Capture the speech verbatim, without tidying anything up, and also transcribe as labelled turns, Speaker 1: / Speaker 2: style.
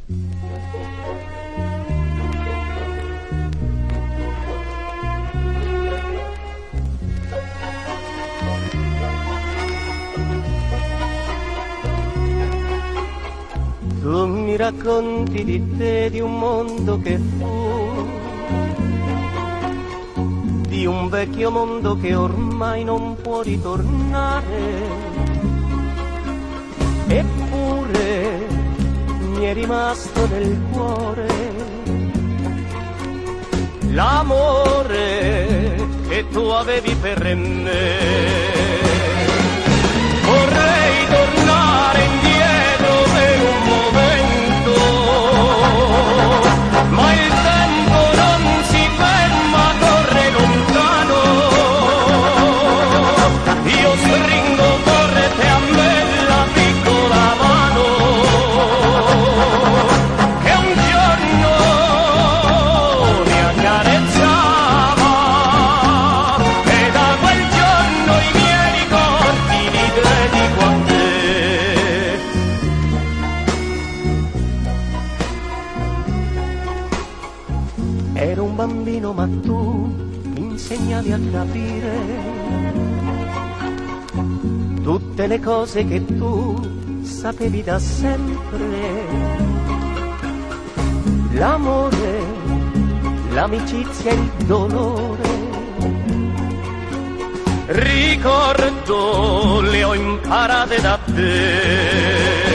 Speaker 1: Tu mi racconti di te, di un mondo che fu, di un vecchio mondo che ormai non può ritornare. Eppure mi è rimasto nel cuore l'amore che tu avevi per me. Vorrei tornare indietro per un momento, ma il tempo non si ferma, corre lontano. Io stringo forte a me la piccola mano che un giorno mi accarezzava, e da quel giorno i miei ricordi li dedico a te. Ero un bambino ma tu mi insegnavi a capire tutte le cose che tu sapevi da sempre. L'amore, l'amicizia e il dolore, ricordo le ho imparate da te.